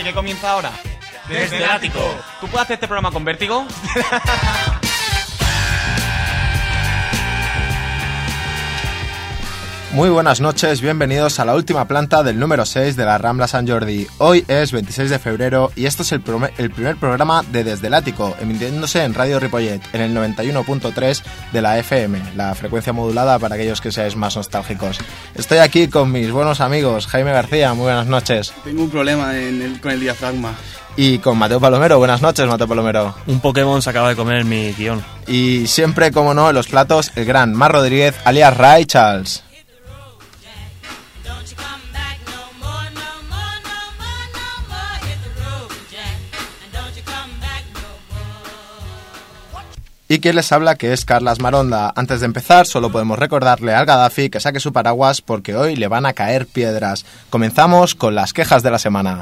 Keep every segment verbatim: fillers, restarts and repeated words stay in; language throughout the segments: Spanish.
¿Qué comienza ahora? Desde el ático. ¿Tú puedes hacer este programa con vértigo? Muy buenas noches, bienvenidos a la última planta del número seis de la Rambla San Jordi. Hoy es veintiséis de febrero y esto es el, pro- el primer programa de Desde el Ático, emitiéndose en Radio Ripollet, en el noventa y uno punto tres de la F M, la frecuencia modulada para aquellos que seáis más nostálgicos. Estoy aquí con mis buenos amigos, Jaime García, muy buenas noches. Tengo un problema en el, con el diafragma. Y con Mateo Palomero, buenas noches, Mateo Palomero. Un Pokémon se acaba de comer mi guión. Y siempre, como no, en los platos, el gran Mar Rodríguez, alias Ray Charles. Y quien les habla, que es Carlas Maronda. Antes de empezar, solo podemos recordarle al Gaddafi que saque su paraguas porque hoy le van a caer piedras. Comenzamos con las quejas de la semana.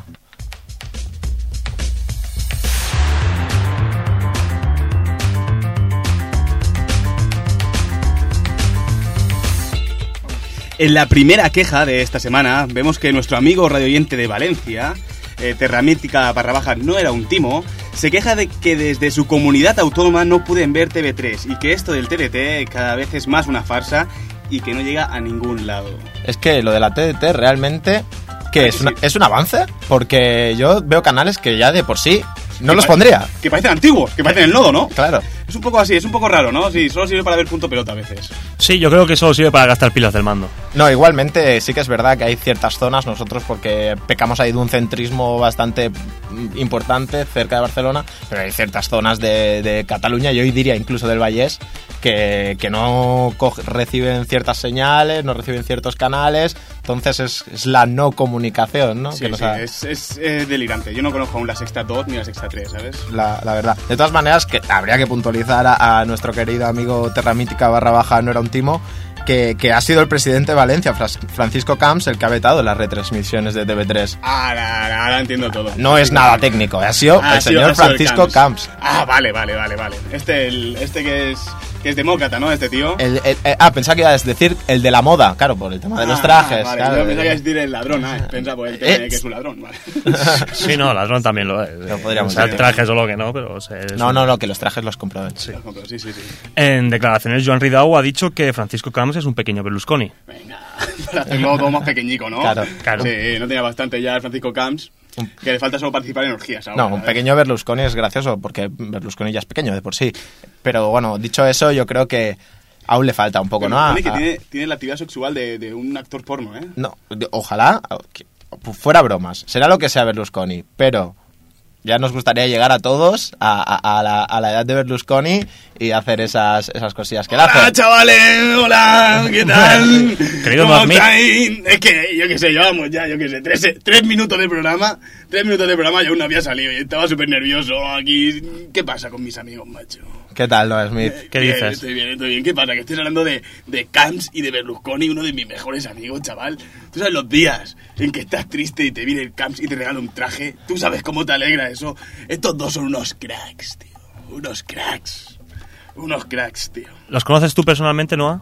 En la primera queja de esta semana vemos que nuestro amigo radioyente de Valencia, eh, Terramítica barra baja no era un timo, se queja de que desde su comunidad autónoma no pueden ver T V tres y que esto del T D T cada vez es más una farsa y que no llega a ningún lado. Es que lo de la T D T realmente, ¿qué es? Una, ¿Es un avance? Porque yo veo canales que ya de por sí no los pondría. Que parecen antiguos, que parecen el nodo, ¿no? Claro. Es un poco así, es un poco raro, ¿no? Sí, solo sirve para ver punto pelota a veces. Sí, yo creo que solo sirve para gastar pilas del mando. No, igualmente sí que es verdad que hay ciertas zonas, nosotros porque pecamos ahí de un centrismo bastante importante cerca de Barcelona, pero hay ciertas zonas de, de Cataluña, yo hoy diría incluso del Vallès, que, que no co- reciben ciertas señales, no reciben ciertos canales, entonces es, es la no comunicación, ¿no? Sí, que nos sí, ha... es, es eh, delirante. Yo no conozco aún la Sexta dos ni la Sexta tres, ¿sabes? La, la verdad. De todas maneras, que habría que puntualizar a, a nuestro querido amigo Terramítica barra baja no era un timo, que, que ha sido el presidente de Valencia, Francisco Camps, el que ha vetado las retransmisiones de T V tres. Ahora, ahora, ahora entiendo todo. No es nada técnico, ha sido Ah, el sí, señor ha sido el Francisco Camps. Ah, vale, vale, vale, vale. Este, el, este que es que es demócrata, ¿no? Este tío. El, el, el, ah, pensaba que ibas a decir el de la moda, claro, por el tema de los trajes. Ah, vale. Claro, Yo pensaba que de... ibas a decir el ladrón, ah, pensaba por el tema de que es un ladrón, vale. Sí, no, ladrón también lo es. Lo podríamos o sea, decir. traje solo que no, pero... O sea, No, un... no, no, que los trajes los compró él. Sí, sí, sí, sí. En declaraciones, Joan Ridao ha dicho que Francisco Camps es un pequeño Berlusconi. Venga, para hacerlo todo más pequeñico, ¿no? Claro, claro. Sí, no tenía bastante ya el Francisco Camps, que le falta solo participar en orgías ahora. No, un ¿sabes? pequeño Berlusconi es gracioso, porque Berlusconi ya es pequeño de por sí. Pero bueno, dicho eso, yo creo que aún le falta un poco, ¿no? A, Tiene que a... tiene, tiene la actividad sexual de, de un actor porno, ¿eh? No, ojalá, que- fuera bromas, será lo que sea Berlusconi, pero ya nos gustaría llegar a todos a, a- a la, a la edad de Berlusconi y hacer esas, esas cosillas que él Hola, hace. chavales, hola, ¿qué tal? Querido ¿Cómo Magmi. estáis? Es que, yo qué sé, llevamos ya, yo qué sé, tres, tres minutos de programa, tres minutos de programa y aún no había salido y estaba súper nervioso aquí. ¿Qué pasa con mis amigos, macho? ¿Qué tal, Noah Smith? ¿Qué Bien, dices? Estoy bien, estoy bien. ¿Qué pasa? Que estoy hablando de, de Camps y de Berlusconi, uno de mis mejores amigos, chaval. Tú sabes los días en que estás triste y te viene el Camps y te regala un traje. Tú sabes cómo te alegra eso. Estos dos son unos cracks, tío. Unos cracks. Unos cracks, tío. ¿Los conoces tú personalmente, Noah?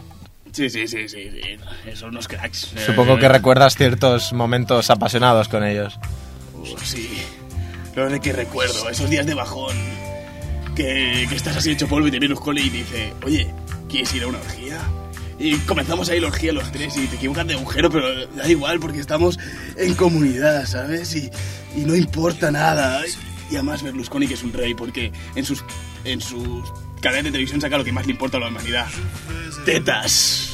Sí, sí, sí, sí, sí. Son unos cracks. Supongo Eh, que recuerdas ciertos momentos apasionados con ellos. Uf, sí. Lo de que recuerdo, esos días de bajón. Que, que estás así hecho polvo y te viene Berlusconi y dice, oye, ¿quieres ir a una orgía? Y comenzamos ahí la orgía los tres y te equivocas de agujero, pero da igual porque estamos en comunidad, ¿sabes? Y, y no importa nada. Y además Berlusconi, que es un rey, porque en sus, en sus canales de televisión saca lo que más le importa a la humanidad. Tetas.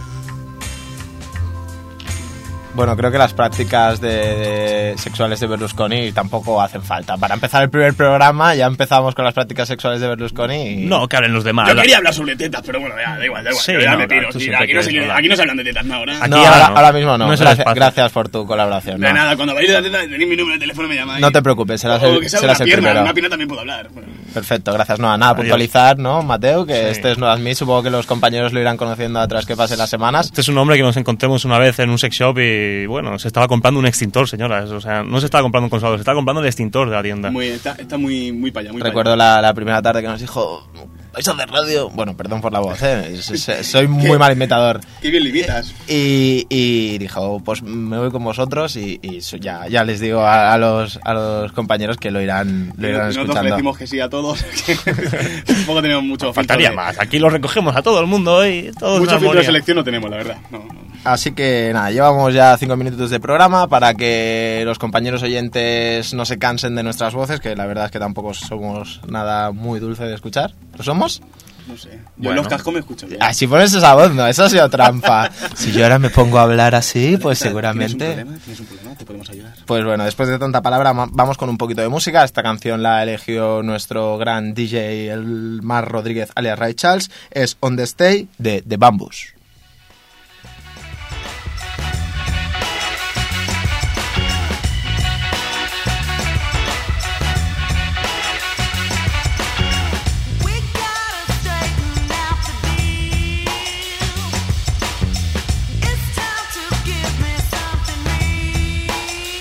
Bueno, creo que las prácticas de, de sexuales de Berlusconi tampoco hacen falta. Para empezar el primer programa ya empezamos con las prácticas sexuales de Berlusconi y... No, que hablen los demás. Yo quería hablar sobre tetas, pero bueno, ya, da igual, da igual. Sí, yo ya no, me tiro. tú Sí, siempre aquí, no se, quieres hablar. aquí no se hablan de tetas, no, ahora. Aquí No, ahora ahora, no. ahora mismo no. No es el gracias, espacio. gracias por tu colaboración. De no. nada, cuando vayáis de la teta, tenéis mi número de teléfono y me llamáis. No te preocupes, serás O el, que sea serás una el pierna, primero. una pierna también puedo hablar. Bueno. Perfecto, gracias. No, nada, Adiós. puntualizar, ¿no, Mateo? Que Sí. este es Noah Smith. Supongo que los compañeros lo irán conociendo a través que pasen las semanas. Este es un hombre que nos encontremos una vez en un sex shop y, bueno, se estaba comprando un extintor, señoras. O sea, no se estaba comprando un consolador, se estaba comprando el extintor de la tienda. Muy, está, está muy, muy para allá, muy Recuerdo la, la primera tarde que nos dijo, ¿vais a hacer radio? Bueno, perdón por la voz, ¿eh? Soy muy mal imitador. Qué bien limitas. Y, y dijo, pues me voy con vosotros y, y ya, ya les digo a, a, los, a los compañeros que lo irán, lo irán Nosotros escuchando. le decimos que sí a todos. Tampoco tenemos mucho Faltaría filtro de- más. Aquí lo recogemos a todo el mundo y todo Mucho es filtro de armonía. selección no tenemos, la verdad. No, no. Así que nada, llevamos ya cinco minutos de programa para que los compañeros oyentes no se cansen de nuestras voces, que la verdad es que tampoco somos nada muy dulce de escuchar. ¿Lo somos? No sé. Yo Bueno. en los cascos me escucho bien. Ah, si pones esa voz, no, eso ha sido trampa. Si yo ahora me pongo a hablar así, pues ¿Tienes un seguramente... problema? ¿Tienes un problema? ¿Te podemos ayudar? Pues bueno, después de tanta palabra, ma- vamos con un poquito de música. Esta canción la eligió nuestro gran D J, el Mar Rodríguez, alias Ray Charles. Es On The Stay de The Bambus. We gotta straighten out the deal. It's time to give me something real.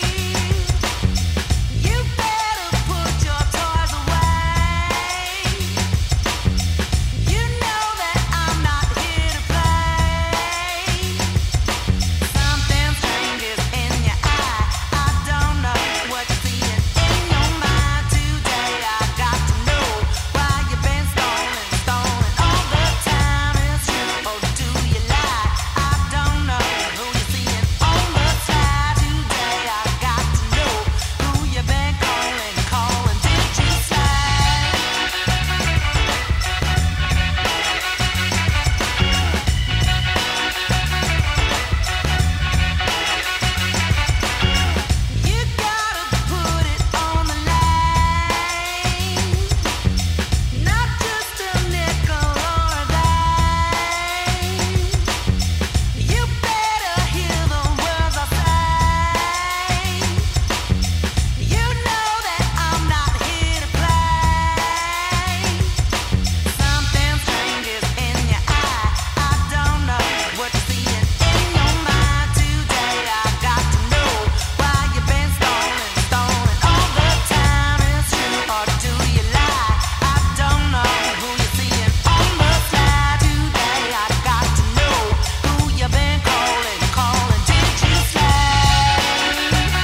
You better put your toys away. You know that I'm not here to play. Something strange is in your eye. I don't know what you're seeing in your mind today. I got to know why you've been stalling, stalling all the time. It's true, or do you lie? I don't know who you're seeing on the side today. I got to know who you've been calling, calling. Did you slide? You gotta put it on the line. Not just a nickel or a dime. You better hear the words I say. You know that I'm not here to play. Something strange is in your eye. I don't know what you're seeing in your mind today. I got to know why you've been stalling, stalling all the time. It's true, or do you lie? I don't know who you're seeing on the slide today. I got to know who you've been calling, calling. Did you slide?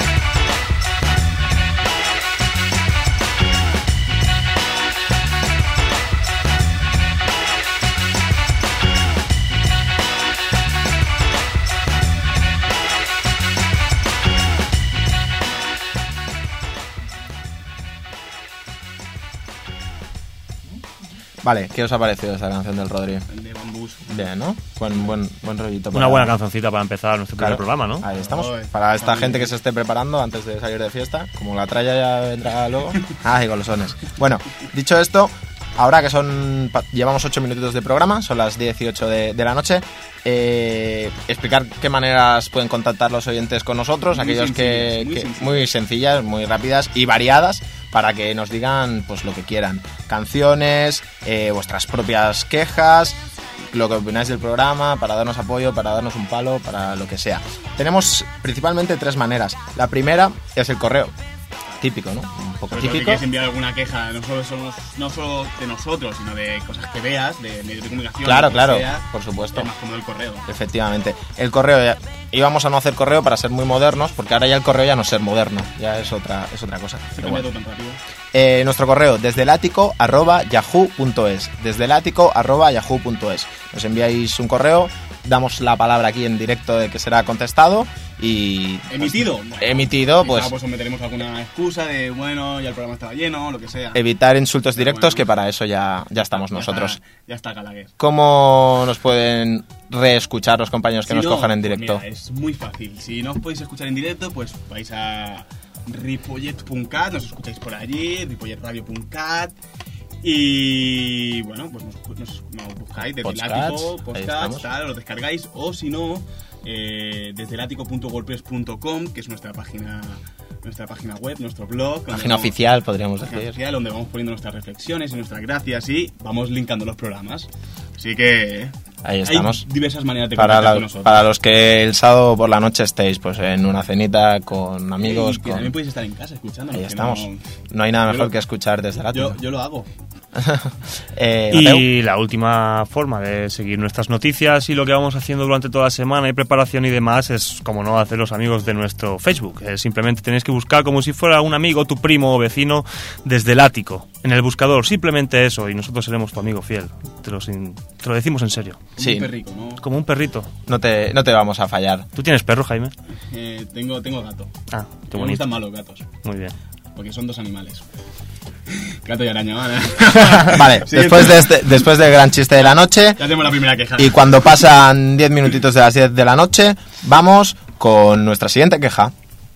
Vale, ¿qué os ha parecido esta canción del Rodri? El de bambús. Bien, ¿no? Buen, buen, buen rollito. Una para- buena cancioncita para empezar nuestro Claro. primer programa, ¿no? Ahí estamos. Joder, Para esta está gente bien. que se esté preparando antes de salir de fiesta, como la tralla ya vendrá luego. Ay, golosones. Bueno, dicho esto, ahora que son pa- llevamos ocho minutitos de programa, son las dieciocho de, de la noche, eh, explicar qué maneras pueden contactar los oyentes con nosotros, Muy aquellos que, sencillas, muy que- sencillas. muy sencillas, muy rápidas y variadas, para que nos digan pues lo que quieran. Canciones, eh, vuestras propias quejas, lo que opináis del programa, para darnos apoyo, para darnos un palo, para lo que sea. Tenemos principalmente tres maneras. La primera es el correo. Típico, ¿no? Un poco Sobre todo si típico. quieres enviar alguna queja, no solo, somos, no solo de nosotros, sino de cosas que veas, de medios de comunicación. Claro, lo que claro, sea, por supuesto. es más cómodo el correo. Efectivamente. El correo, ya- íbamos a no hacer correo para ser muy modernos, porque ahora ya el correo ya no es ser moderno, ya es otra, es otra cosa. Se Pero cambia bueno. todo tan rápido. Eh, nuestro correo, desde el ático arroba yahoo punto es. Desde el ático arroba yahoo punto es. Nos enviáis un correo, damos la palabra aquí en directo de que será contestado y... pues, ¿Emitido? Bueno, emitido, quizá, pues pues os meteremos alguna excusa de, bueno, ya el programa estaba lleno, lo que sea. evitar insultos Pero directos, bueno, que para eso ya, ya estamos Ya nosotros. está- Ya está, Gallagher. ¿Cómo nos pueden reescuchar los compañeros que Si nos no, cojan en pues directo? mira, es muy fácil. Si no os podéis escuchar en directo, pues vais a ripollet punto cat, nos escucháis por allí, ripollet radio punto cat. Y bueno, pues nos, nos- nos buscáis desde el Podcasts, ático, ahí podcast, estamos. tal, lo descargáis. O si no, eh, desde el ático punto wordpress punto com, que es nuestra página, nuestra página web, nuestro blog. donde Página vamos- oficial, podríamos página decir. oficial, donde vamos poniendo nuestras reflexiones y nuestras gracias y vamos linkando los programas. Así que Ahí estamos. hay diversas maneras de Para, contactar la- con nosotros. para los que el sábado por la noche estéis pues en una cenita con amigos, Y que con... también podéis estar en casa escuchándonos. ahí que estamos. no- No hay nada Yo mejor lo- que escuchar desde la Yo, yo lo hago. eh, Mateu. Y la última forma de seguir nuestras noticias y lo que vamos haciendo durante toda la semana y preparación y demás es, como no, hacer los amigos de nuestro Facebook. Eh, simplemente tenéis que buscar como si fuera un amigo, tu primo o vecino desde el ático, en el buscador. Simplemente eso, y nosotros seremos tu amigo fiel. Te lo, sin- te lo decimos en serio. Sí, Un perrico, ¿no? Como un perrito. no te, no te vamos a fallar. ¿Tú tienes perro, Jaime? Eh, tengo, tengo gato. Ah, qué Me bonito. gustan más los gatos, Muy bien. porque son dos animales. Gato y araña, ¿vale? Vale, Siguiente. después, de este, después del gran chiste de la noche, Ya tenemos la primera queja. y cuando pasan diez minutitos de las diez de la noche, vamos con nuestra siguiente queja.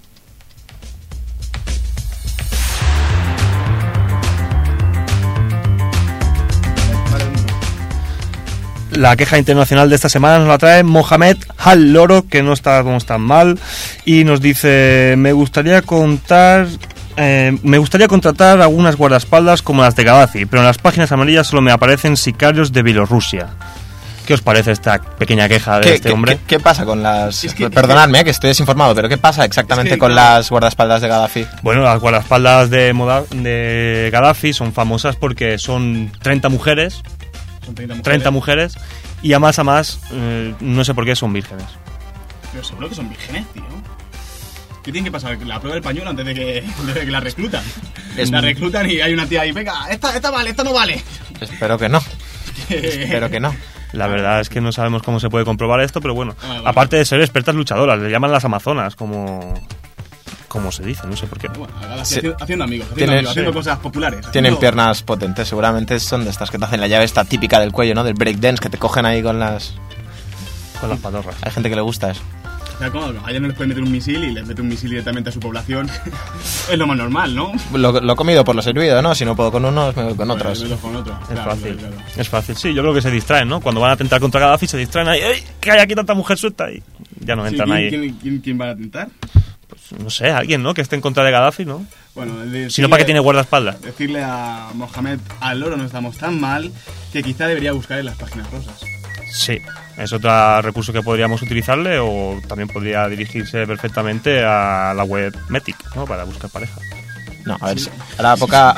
La queja internacional de esta semana nos la trae Mohamed Al Loro, que no está como tan mal, y nos dice: me gustaría contar eh, me gustaría contratar algunas guardaespaldas como las de Gaddafi, pero en las páginas amarillas solo me aparecen sicarios de Bielorrusia. ¿Qué os parece esta pequeña queja de ¿Qué, este qué- hombre? qué- qué pasa con las...? Es que- Perdonadme, eh, que estoy desinformado, pero ¿qué pasa exactamente Es que, con claro. las guardaespaldas de Gaddafi? Bueno, las guardaespaldas de, Moda- de Gaddafi son famosas porque son treinta mujeres, Son treinta mujeres. treinta mujeres, y a más a más, eh, no sé por qué son vírgenes. Pero seguro que son vírgenes, tío. ¿Qué tiene que pasar? ¿La prueba del pañuelo antes de que, de que la reclutan? Es- La reclutan y hay una tía ahí, venga, esta, esta vale, esta no vale. Espero que no, espero que no. La verdad es que no sabemos cómo se puede comprobar esto, pero bueno, Ah, bueno. aparte de ser expertas luchadoras, le llaman las amazonas, como, como se dice, no sé por qué. Bueno, haga- Sí. haciendo, haciendo amigos, haciendo, Tienen- amigos, haciendo sí. cosas populares. Tienen haciendo- piernas potentes, seguramente son de estas que te hacen la llave esta típica del cuello, ¿no? Del breakdance, que te cogen ahí con las... Con las patorras. Hay gente que le gusta eso. O sea, ¿cómo? A ellos no les pueden meter un misil y les mete un misil directamente a su población. Es lo más normal, ¿no? Lo, lo comido por lo servido, ¿no? Si no puedo con unos, me voy con otros. Pues, con otro. Es Claro, fácil, claro, claro. es fácil. Sí, yo creo que se distraen, ¿no? Cuando van a atentar contra Gaddafi se distraen ahí, ¡ey! Que hay aquí tanta mujer suelta y ya no Sí, entran ¿quién, ahí. quién, quién, quién va a atentar? Pues, no sé, alguien, ¿no? Que esté en contra de Gaddafi, ¿no? Bueno, decirle, Si no, ¿para qué tiene guardaespaldas? Decirle a Mohamed Al Loro no estamos tan mal que quizá debería buscar en las páginas rosas. Sí, es otro recurso que podríamos utilizarle, o también podría dirigirse perfectamente a la web Metic, ¿no? Para buscar pareja. No, a ver si... Ahora poca,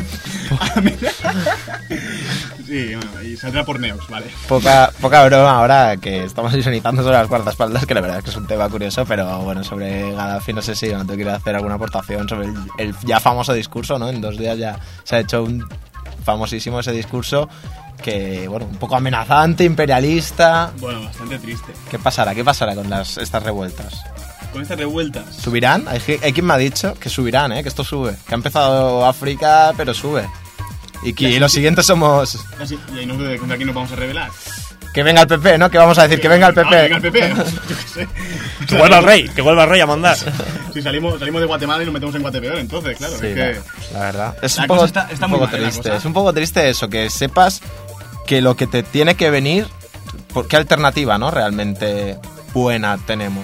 Sí, bueno, y saldrá por Neox, vale. poca, poca broma ahora que estamos ironizando sobre las guardaespaldas, que la verdad es que es un tema curioso, pero bueno, sobre Gaddafi no sé si no te quiero hacer alguna aportación sobre el, el ya famoso discurso, ¿no? En dos días ya se ha hecho un famosísimo ese discurso que, bueno, un poco amenazante, imperialista. Bueno, bastante triste. ¿Qué pasará? ¿Qué pasará con las estas revueltas? Con estas revueltas. ¿Subirán? Hay, ge- hay quien me ha dicho que subirán, ¿eh? Que esto sube. Que ha empezado África, pero sube. Y que Ya, los sí. siguientes somos... Así, y ahí no, contra quién nos vamos a revelar. Que venga el P P, ¿no? Que vamos a decir que venga el P P. Ah, venga el P P. Yo qué sé. Que vuelva el rey, que vuelva el rey a mandar. Si salimos, salimos de Guatemala y nos metemos en Guatepeor, entonces, claro. Sí, es que... la, la verdad. Es La un poco, cosa está- está un muy poco mal, la triste. cosa. Es un poco triste eso, que sepas que lo que te tiene que venir... ¿por ¿Qué alternativa, no? Realmente buena tenemos.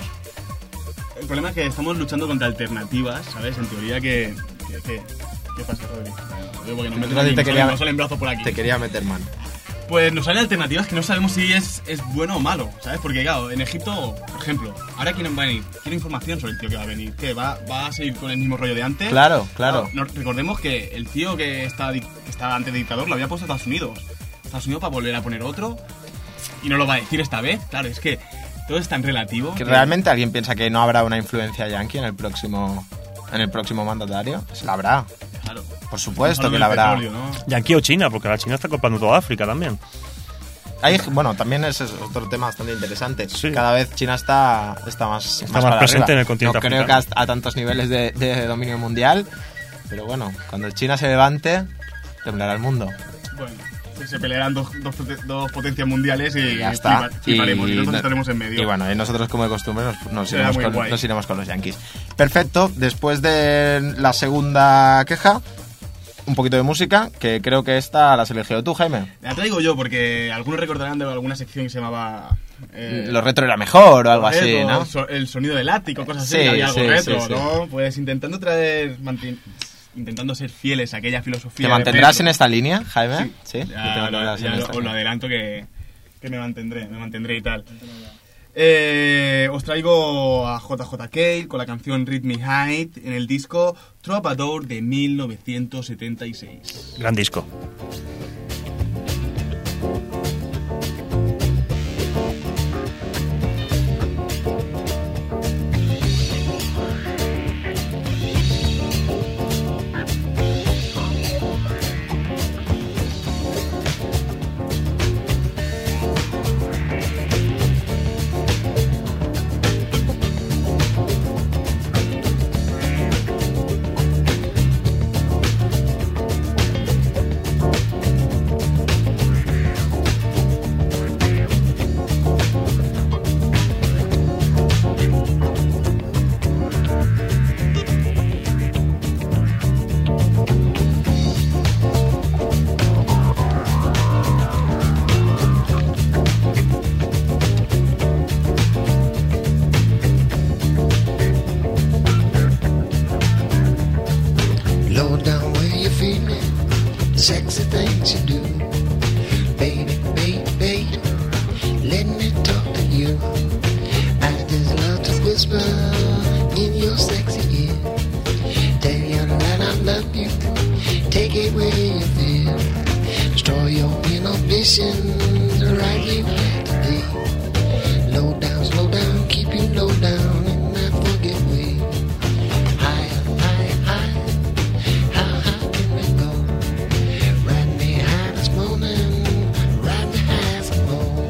El problema es que estamos luchando contra alternativas, ¿sabes? En teoría que... que, que ¿qué pasa, Rodri? Yo porque nos meten Te aquí, nos quería- salen- nos salen brazos por aquí. Te quería meter mano. Pues nos salen alternativas que no sabemos si es, es bueno o malo, ¿sabes? Porque, claro, en Egipto, por ejemplo, ahora quién va a venir, quiero información sobre el tío que va a venir, que va, va a seguir con el mismo rollo de antes. Claro, claro. No, recordemos que el tío que estaba, dic- que estaba antes de dictador lo había puesto a Estados Unidos. Estados Unidos para volver a poner otro y no lo va a decir esta vez. Claro, es que todo es tan relativo. ¿Que realmente alguien piensa que no habrá una influencia yanqui en el próximo en el próximo mandatario? Pues la habrá. Claro. Por supuesto Estamos que la hablando habrá. del petróleo, ¿no? Y aquí o China, porque la China está comprando toda África también. Hay, bueno, también ese es otro tema bastante interesante. Sí. Cada vez China está, está más, Está más, más para presente arriba. en el continente No creo que africano. hasta a tantos niveles de, de dominio mundial, pero bueno, cuando China se levante, temblará el mundo. Bueno, que se pelearán dos, dos, pote- dos potencias mundiales y, Y ya está. flipa- fliparemos, y, nosotros estaremos en medio. Y bueno, y nosotros como de costumbre nos, nos Será iremos muy con, guay. nos iremos con los yankees. Perfecto, después de la segunda queja, un poquito de música, que creo que esta la has elegido tú, Jaime. La traigo yo porque algunos recordarán de alguna sección que se llamaba... eh, Lo retro era mejor o algo así, retro, ¿no? so- El sonido del ático, cosas así, Sí, había algo sí, retro, sí, sí. ¿no? Pues intentando traer... manten- intentando ser fieles a aquella filosofía... ¿Te de mantendrás en retro. esta línea, Jaime? Sí. Ya, ¿Te lo- mantendrás ya en lo- esta os lo línea? adelanto que, que me mantendré, me mantendré y tal. Eh, os traigo a J J Cale con la canción Read Me Height en el disco Troubadour de mil novecientos setenta y seis. Gran disco. Low down where you feel it, sexy things you do. Baby, baby, baby, let me talk to you. I just love to whisper in your sexy ear. Tell you that I love you, take it where you feel. Destroy your inhibitions, right here to be. Low down, slow down, keep you low down in that forget way. Higher, higher, higher. How high can we go? Ride me high this morning, ride me high some more.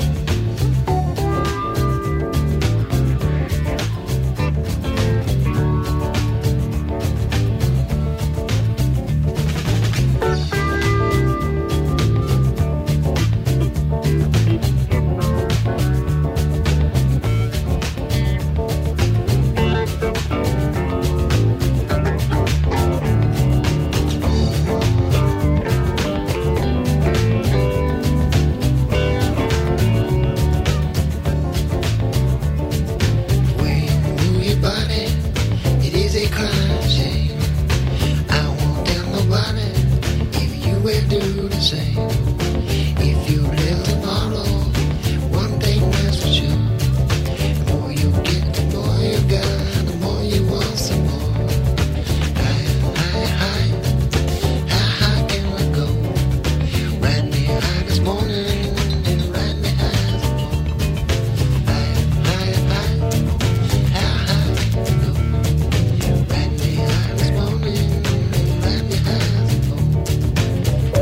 Way you move your body, it is a crime shame. I won't tell nobody if you will do the same. If you live tomorrow, one thing that's for sure. The more you get, the more you got, the more you want some more. Higher, higher, higher, how high can we go? Ride me high this morning and ride me high some more. Higher, higher, higher, how high can we go? Ride me high this morning and ride me high some more.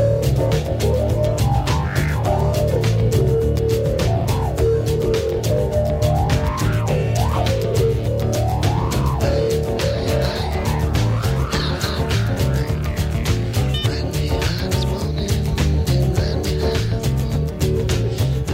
Ride me high this morning and ride me high some more.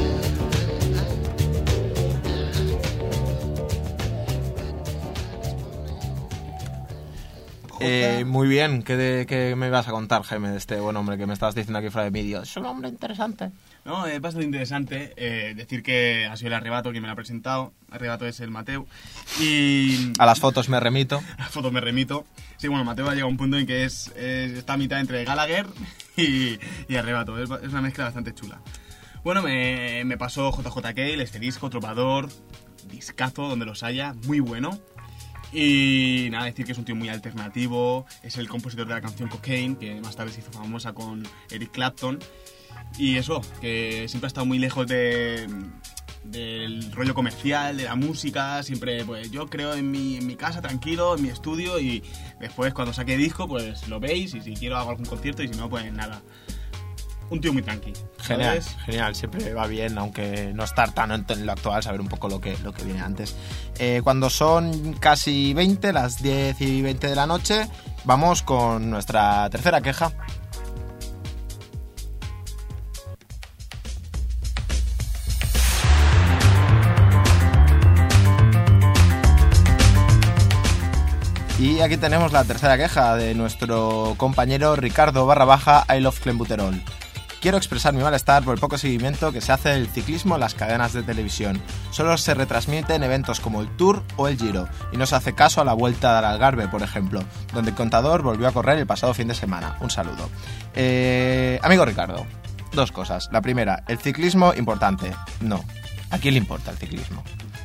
Eh, muy bien, ¿Qué, de- ¿qué me ibas a contar, Jaime, de este buen hombre que me estabas diciendo aquí fuera de vídeo? Es un hombre interesante. No, es bastante interesante eh, decir que ha sido el Arrebato quien me lo ha presentado. Arrebato es el Mateu. Y A las fotos me remito. a fotos me remito. Sí, bueno, Mateo ha llegado a un punto en que es, es- está a mitad entre Gallagher y, y Arrebato. Es, es una mezcla bastante chula. Bueno, me, me pasó J J Cale, este disco, Troubadour, discazo donde los haya, muy bueno. Y nada, decir que es un tío muy alternativo, es el compositor de la canción Cocaine, que más tarde se hizo famosa con Eric Clapton. Y eso, que siempre ha estado muy lejos de, del rollo comercial, de la música. Siempre, pues yo creo en mi, en mi casa, tranquilo, en mi estudio. Y después, cuando saque disco, pues lo veis. Y si quiero hago algún concierto, y si no, pues nada. Un tío muy tranqui. Genial, ¿sabes? genial, siempre va bien, aunque no estar tan en lo actual, saber un poco lo que, lo que viene antes. Eh, cuando son casi veinte, las diez y veinte de la noche, vamos con nuestra tercera queja. Y aquí tenemos la tercera queja de nuestro compañero Ricardo barra baja I Love Clenbuterol. Quiero expresar mi malestar por el poco seguimiento que se hace del ciclismo en las cadenas de televisión. Solo se retransmiten eventos como el Tour o el Giro, y no se hace caso a la Vuelta del Algarve, por ejemplo, donde el Contador volvió a correr el pasado fin de semana. Un saludo. Eh, amigo Ricardo, dos cosas. La primera, ¿el ciclismo importante? No. ¿A quién le importa el ciclismo?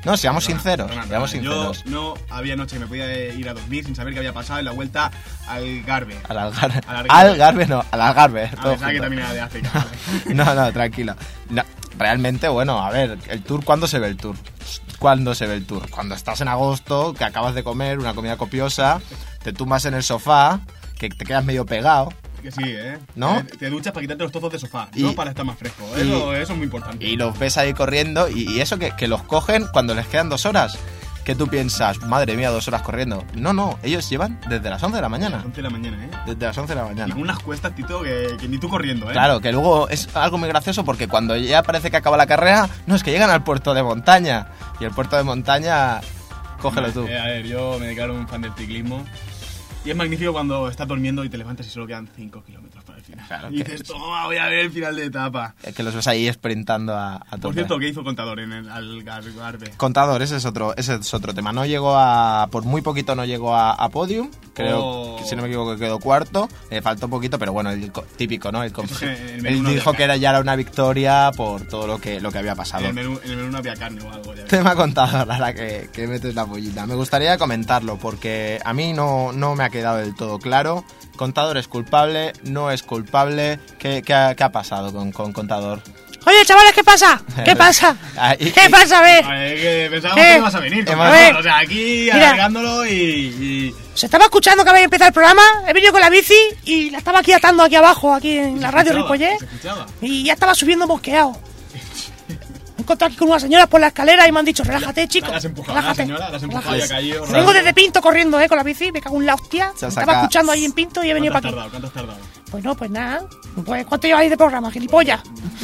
No, seamos Perdona, sinceros, perdona, seamos perdona. sinceros. Yo no había noche que me podía ir a dormir sin saber qué había pasado en la vuelta al Garbe. Al Algarve. Al Algarve. Al Algarve no, al Algarve. A todo pensar que junto. también era de África. No, no, tranquilo. No, realmente, bueno, a ver, el tour, ¿cuándo se ve el tour? ¿Cuándo se ve el tour? Cuando estás en agosto, que acabas de comer una comida copiosa, te tumbas en el sofá, que te quedas medio pegado, Que sí, ¿eh? ¿No? Te, te duchas para quitarte los tozos de sofá, Y- no para estar más fresco. y- Eso, eso es muy importante. y los ves ahí corriendo, y, y eso que, que los cogen cuando les quedan dos horas. Que tú piensas, madre mía, dos horas corriendo. No, no, ellos llevan desde las once de la A las mañana. once de la mañana, ¿eh? Desde las once de la Y mañana. con unas cuestas, Tito, que, que ni tú corriendo, ¿eh? Claro, que luego es algo muy gracioso porque cuando ya parece que acaba la carrera, no, es que llegan al puerto de montaña. Y el puerto de montaña, cógelo tú. Eh, a ver, yo me declaro un fan del ciclismo. Y es magnífico cuando estás durmiendo y te levantas y solo quedan cinco kilómetros para el final. Claro y que dices, es- toma, voy a ver el final de etapa. Que los ves ahí sprintando a, a Por tope. cierto, ¿qué hizo Contador en el Algarve? Contador, ese es otro, ese es otro tema. No llegó a, por muy poquito no llegó a, a podium. Creo Oh. que si no me equivoco quedó cuarto. Eh, faltó poquito, pero bueno, el co- típico, ¿no? El com- Eso es que el él menú no dijo había que era, ya era una victoria por todo lo que, lo que había En pasado. el, menú, en el menú no había carne o algo. Ya ves. Tema contador, ahora que, que metes la pollita. Me gustaría comentarlo porque a mí no, no me ha quedado del todo claro. Contador es culpable, no es culpable. ¿Qué, qué ha, qué ha pasado con, con Contador? Oye, chavales, ¿qué pasa? ¿Qué pasa? Ahí- ¿Qué pasa, a ver? A ver, que pensábamos ¿Qué? que ibas a venir. Hemos- Contador. A ver. O sea, aquí Mira. alargándolo y... y... Se estaba escuchando que había empezado el programa, he venido con la bici y la estaba aquí atando aquí abajo, aquí en la radio Se escuchaba, Ripollet, se escuchaba. y ya estaba subiendo mosqueado. Me he encontrado aquí con unas señoras por la escalera y me han dicho, relájate, chico, ¿La has empujado, la relájate. señora? ¿La has empujado y ha caído? relájate. Vengo desde Pinto corriendo, eh, con la bici, me cago en la hostia. Se ha Estaba sacado- escuchando ahí en Pinto y he venido ¿Cuánto has para aquí. tardado? ¿Cuánto has tardado? Pues no, pues nada. Pues, ¿cuánto lleváis de programa, gilipollas?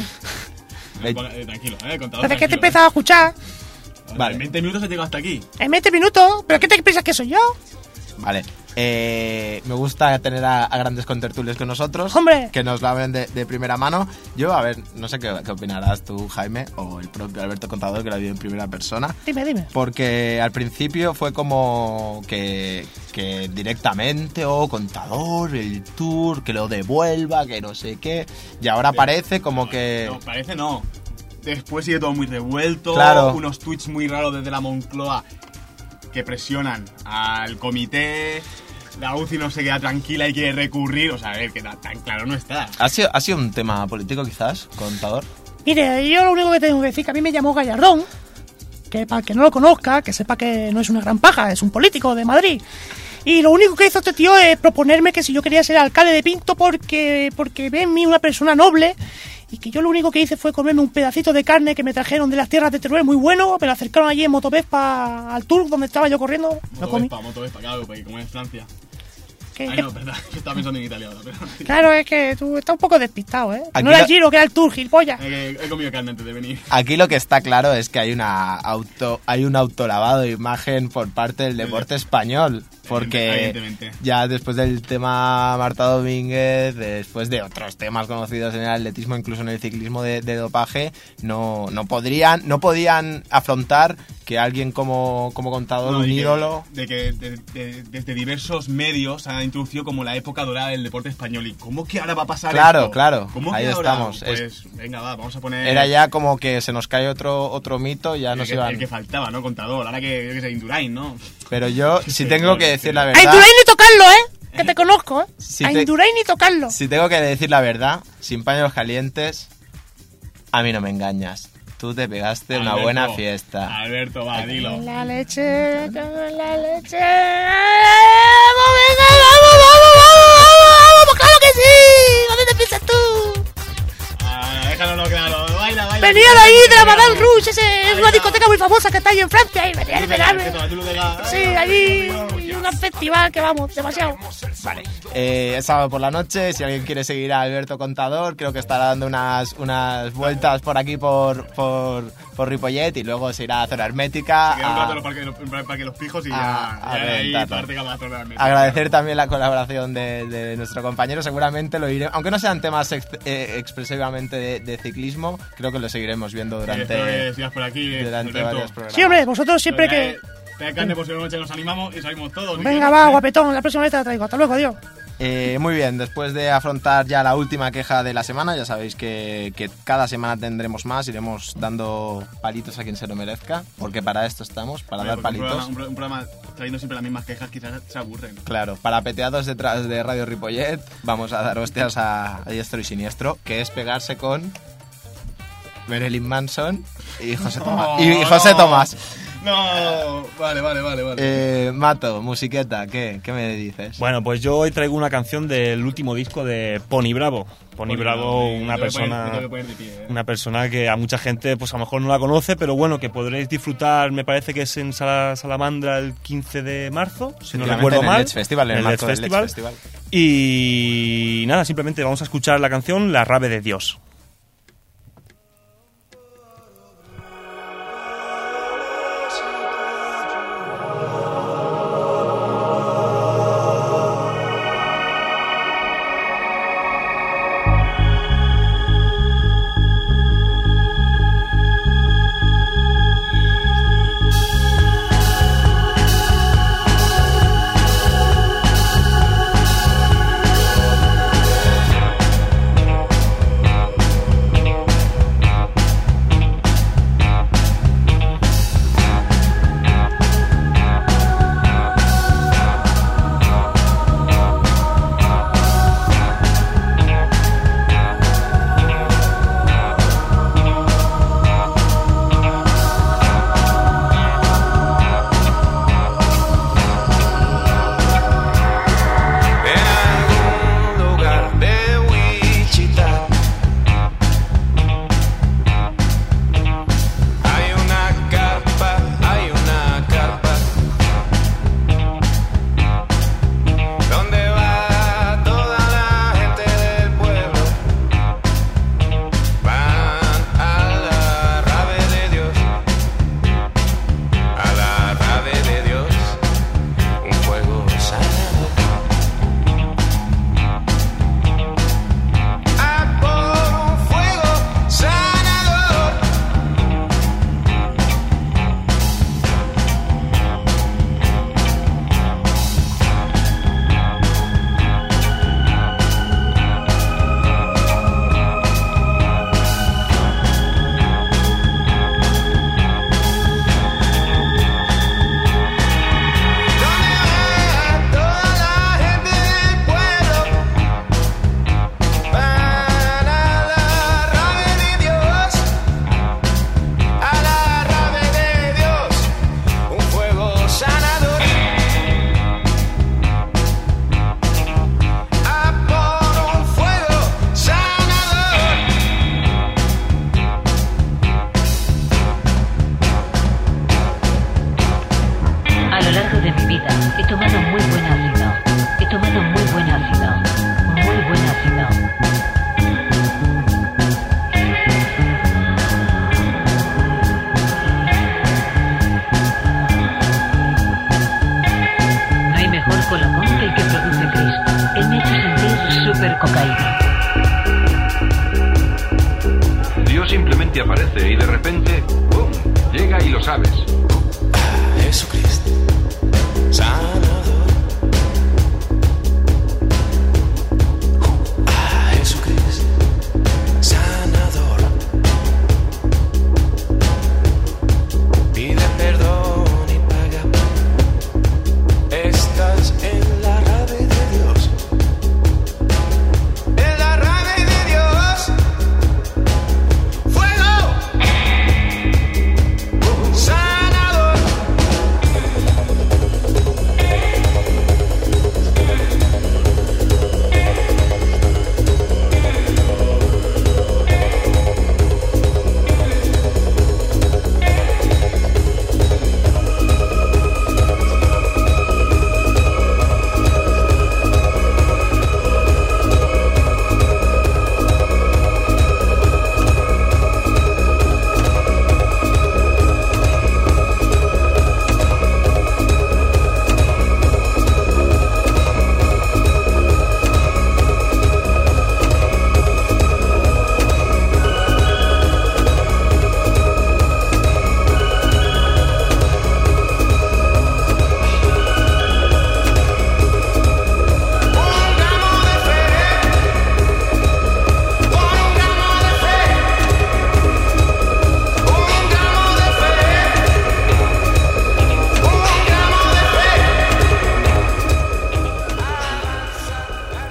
Ve- Eh, tranquilo, eh, Contador. Desde que te he tranquilo, empezado a escuchar. eh. Vale. En veinte minutos he llegado hasta aquí. En veinte minutos, ¿pero qué te piensas que soy yo? Vale. Eh, me gusta tener a, a grandes contertulios con nosotros. ¡Hombre! Que nos lo hablen de, de primera mano. Yo, a ver, no sé qué, qué opinarás tú, Jaime, o el propio Alberto Contador, que lo ha vivido en primera persona. Dime, dime. Porque al principio fue como que, que directamente, oh, Contador, el tour, que lo devuelva, que no sé qué. Y ahora parece como que... No, parece no. Después sigue todo muy revuelto. Claro. Unos tweets muy raros desde la Moncloa que presionan al comité. La U C I no se queda tranquila y quiere recurrir. O sea, a ver, que tan tan claro no está. ¿Ha sido, ¿Ha sido un tema político quizás, Contador? Mire, yo lo único que tengo que decir que a mí me llamó Gallardón, que para el que no lo conozca, que sepa que no es una gran paja, es un político de Madrid. Y lo único que hizo este tío es proponerme que si yo quería ser alcalde de Pinto porque, porque ve en mí una persona noble y que yo lo único que hice fue comerme un pedacito de carne que me trajeron de las tierras de Teruel muy bueno, me lo acercaron allí en Motovespa al tour donde estaba yo corriendo, lo comí. Motovespa, Motovespa, claro, porque como es Francia. Que- Ay, que- no, verdad, yo estaba pensando en Italia ahora, pero... Claro, es que tú estás un poco despistado, ¿eh? Aquí No era el la- Giro, que era el tour, gilipollas. Eh, que he comido carne antes de venir. Aquí lo que está claro es que hay una auto hay un autolavado de imagen por parte del deporte español, porque Evidentemente. ya después del tema Marta Domínguez, después de otros temas conocidos en el atletismo, incluso en el ciclismo de, de dopaje, no, no podrían no podían afrontar que alguien como, como Contador, No, un y que- ídolo... De que de- de- desde diversos medios han introducido como la época dorada del deporte español. ¿Y cómo que ahora va a pasar Claro, esto? claro, ¿Cómo ahí que ahora? estamos. Pues venga, va, vamos a poner... Era ya como que se nos cae otro otro mito, ya el nos que, iban... el que faltaba, ¿no? Contador. Ahora que, yo que sé, Indurain, ¿no? Pero yo, si tengo que decir la A verdad... Indurain ni tocarlo, ¿eh? Que te conozco, ¿eh? Si A te- Indurain ni tocarlo. Si tengo que decir la verdad, sin paños calientes, a mí no me engañas. Tú te pegaste una Alberto, buena fiesta. Alberto, va, dilo. La leche, con la leche. ¡Vamos, venga, vamos, vamos, vamos, vamos, vamos! ¡Claro que sí! ¿Dónde te piensas tú? Ah, déjalo claro. Baila, baila. Venía de ahí, de la Madame Rouge, ese, es una discoteca muy famosa que está ahí en Francia, y venía de pegarme. Sí, allí, y un festival que vamos, demasiado. Vale. Eh, es sábado por la noche. Si alguien quiere seguir a Alberto Contador, creo que estará dando unas, unas vueltas por aquí por, por, por Ripollet y luego se irá a zona hermética. Queda un rato en a- el parque, de los- en el parque de los pijos y a- ya, a ya de ahí reventarlo. parte cada zona de México. Agradecer también la colaboración de, de nuestro compañero. Seguramente lo iré, aunque no sean temas ex- eh, expresivamente de, de ciclismo, creo que lo seguiremos viendo Espero que durante, sigas por aquí, durante Alberto. varios programas. Sí, hombre, vosotros siempre que... Trae carne por si una noche nos animamos y salimos todos. Venga, va, guapetón, la próxima vez te la traigo. Hasta luego, adiós. Eh, muy bien, después de afrontar ya la última queja de la semana, ya sabéis que, que cada semana tendremos más, iremos dando palitos a quien se lo merezca, porque para esto estamos, para Hombre, dar porque un palitos. programa, un, pro- un programa trayendo siempre las mismas quejas quizás se aburren. Claro, para peteados detrás de Radio Ripollet vamos a dar hostias a, a diestro y siniestro, que es pegarse con Marilyn Manson y José Tomás. No, y José no. Tomás. No, vale, vale, vale, vale. Eh, Mato, musiqueta, ¿qué? ¿Qué me dices? Bueno, pues yo hoy traigo una canción del último disco de Pony Bravo. Pony Bravo, me- una me tengo que poner- me persona... tengo que poner de pie, eh. Una persona que a mucha gente pues a lo mejor no la conoce, pero bueno, que podréis disfrutar, me parece que es en Sala- Salamandra el quince de marzo, si no Efectivamente, recuerdo en el mal. Let's Festival, en el Let's marco del Let's Festival. Festival. Y nada, simplemente vamos a escuchar la canción La Rave de Dios. En algún lugar de Wichita hay una carpa, hay una carpa donde va toda la gente del pueblo. Van a la rave de Dios, a la rave de Dios, un fuego sanador. A por un fuego sanador. Donde va toda la gente del pueblo. Van a la rave de Dios, a la rave de Dios, un fuego sanador. A por un fuego sanador. A lo largo de mi vida he tomado muy buen ácido. He tomado muy buen ácido. Muy buen ácido. No hay mejor colocón que el que produce Cristo. Él me ha hecho sentir súper cocaína. Dios simplemente aparece y de repente, ¡pum!, llega y lo sabes. Jesucristo, sanador. A Jesucristo, sanador. Pide perdón y paga. Estás en la rave de Dios. En la rave de Dios. Fuego sanador.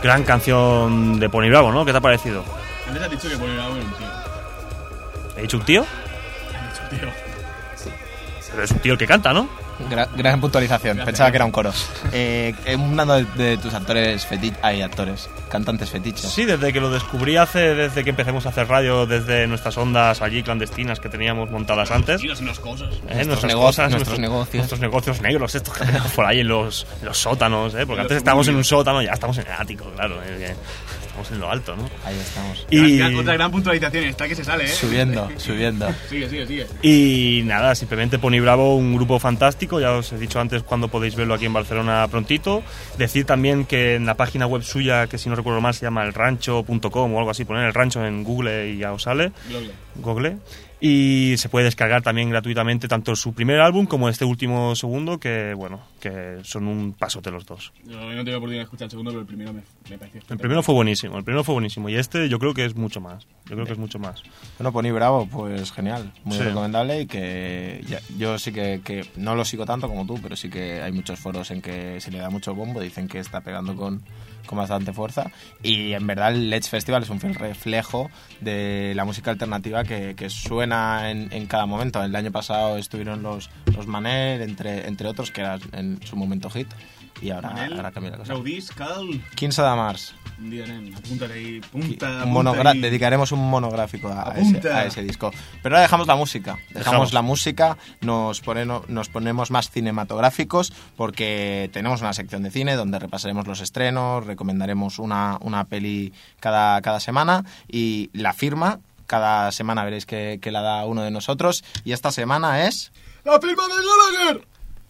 Gran canción de Pony Bravo, ¿no? ¿Qué te ha parecido? Antes has dicho que Pony Bravo era un tío. ¿He dicho un tío? Has dicho tío. Pero es un tío el que canta, ¿no? Gra- gran puntualización, Gracias. pensaba que era un coro. Eh, eh, uno de, de tus actores fetiches, hay actores, cantantes fetiches. Sí, desde que lo descubrí hace, desde que empecemos a hacer radio, desde nuestras ondas allí clandestinas que teníamos montadas antes. Y las unas cosas. ¿eh? Nuestros Nuestras negocios, cosas, nuestros negocios. nuestros negocios negros, estos que tenemos por ahí en los, en los sótanos, ¿eh? Porque En antes los estábamos en un suburbios. sótano, ya estamos en el ático, claro, ¿eh? Que estamos en lo alto, ¿no? Ahí estamos. Y, Gran- otra gran puntualización está que se sale, ¿eh? Subiendo, subiendo. Sigue, sigue, sigue. y nada, simplemente Pony Bravo, un grupo fantástico, ya os he dicho antes cuando podéis verlo aquí en Barcelona prontito. Decir también que en la página web suya, que si no recuerdo mal se llama el rancho punto com o algo así, poner el rancho en Google y ya os sale. Gloria. Google. Y se puede descargar también gratuitamente tanto su primer álbum como este último segundo, que bueno, que son un pasote los dos. Yo no tengo oportunidad de escuchar el segundo, pero el primero me, me pareció. El primero fue buenísimo, el primero fue buenísimo y este yo creo que es mucho más. Yo creo que es mucho más. Bueno, Pony Bravo, pues genial, muy Sí. recomendable y que ya- yo sí que, que no lo sigo tanto como tú, pero sí que hay muchos foros en que se le da mucho bombo, dicen que está pegando con, con bastante fuerza y en verdad el Let's Festival es un fiel reflejo de la música alternativa que, que suena en, en cada momento. El año pasado estuvieron los, los Manel, entre, entre otros, que era en su momento hit y ahora, Manel, ahora cambia la cosa. Gaudís, Cal. quince de marzo. Un día, nen, apúntale ahí. Punta, Un monogra- ahí. dedicaremos un monográfico a, a ese, Apunta. a ese disco. Pero ahora dejamos la música. Dejamos, Dejamos. la música, nos, poneno- nos ponemos más cinematográficos porque tenemos una sección de cine donde repasaremos los estrenos, recomendaremos una, una peli cada, cada semana y la firma. Cada semana veréis que, que la da uno de nosotros. Y esta semana es... ¡La firma de Gallagher!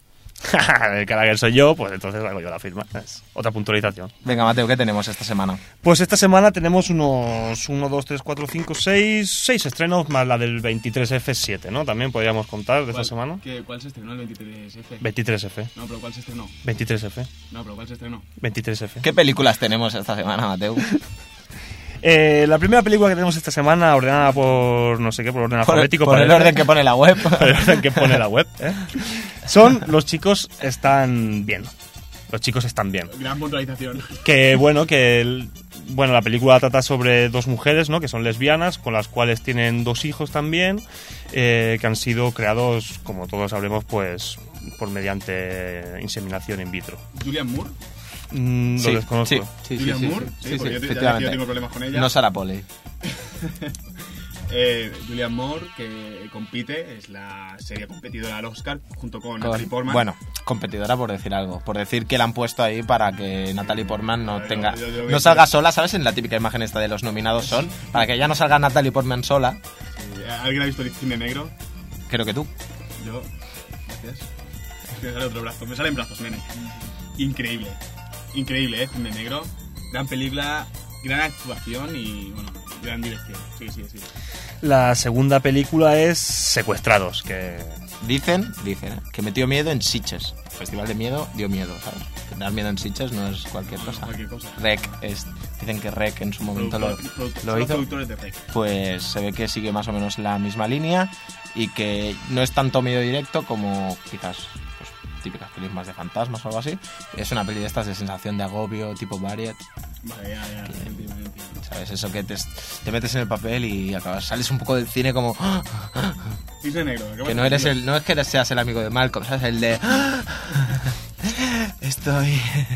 El Gallagher soy yo, pues entonces hago yo la firma. Es otra puntualización. Venga, Mateo, ¿qué tenemos esta semana? Pues esta semana tenemos unos uno, dos, tres, cuatro, cinco, seis, seis estrenos más la del veintitrés F siete, ¿no? También podríamos contar de esta ¿Cuál- semana. qué- ¿Cuál se estrenó el veintitrés F? veintitrés F. No, pero ¿cuál se estrenó? veintitrés F. No, pero ¿cuál se estrenó? veintitrés F. ¿Qué películas tenemos esta semana, Mateo? Eh, la primera película que tenemos esta semana, ordenada por no sé qué, por orden Por, alfabético. por el parece. orden que pone la web. Por el orden que pone la web, ¿eh? Son Los chicos están bien. Los chicos están bien. Gran puntualización. Que bueno, que el- bueno, la película trata sobre dos mujeres, ¿no? Que son lesbianas, con las cuales tienen dos hijos también, eh, que han sido creados, como todos sabremos, pues por mediante inseminación in vitro. Julian Moore. Mm, lo Sí, desconozco. sí, sí, sí, Julian sí, Moore. sí, Sí, sí, porque yo, te- ya efectivamente. yo tengo problemas con ella. No Sarah Polley. Eh, Julian Moore, que compite, es la serie competidora al Oscar junto con, Con- Natalie Portman. Bueno, competidora por decir algo. Por decir que la han puesto ahí para que Natalie Portman no Yo- tenga... yo- yo- No salga sola, ¿sabes? En la típica imagen esta de los nominados son... Para que ya no salga Natalie Portman sola. Eh, ¿Alguien ha visto el cine negro? Creo que tú. Yo. Gracias. Me sale otro brazo. Me salen brazos, nene. Increíble. Increíble, ¿eh? Cine negro. Gran película, gran actuación y, bueno, gran dirección. Sí, sí, sí. La segunda película es Secuestrados, que Dicen, dicen, ¿eh? que metió miedo en Sitges. El Festival de Miedo dio miedo, ¿sabes? Dar miedo en Sitges no es cualquier No, no es cosa. cualquier cosa. Rec, es, dicen que Rec en su momento lo, Productor- produ- lo son hizo. productores de Rec. Pues se ve que sigue más o menos la misma línea y que no es tanto miedo directo como quizás pues, típicas pelis más de fantasmas o algo así. Es una peli de estas de sensación de agobio, tipo Variet, Vale, ya, ya. Entiendo, entiendo. ¿sabes? Eso que te, te metes en el papel y acabas, sales un poco del cine como... Cine negro. ¿qué Que pasa? no eres el, no es que seas el amigo de Malcolm, ¿sabes? El de... Estoy...